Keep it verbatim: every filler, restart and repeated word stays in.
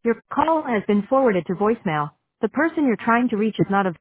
Your call has been forwarded to voicemail. The person you're trying to reach is not available.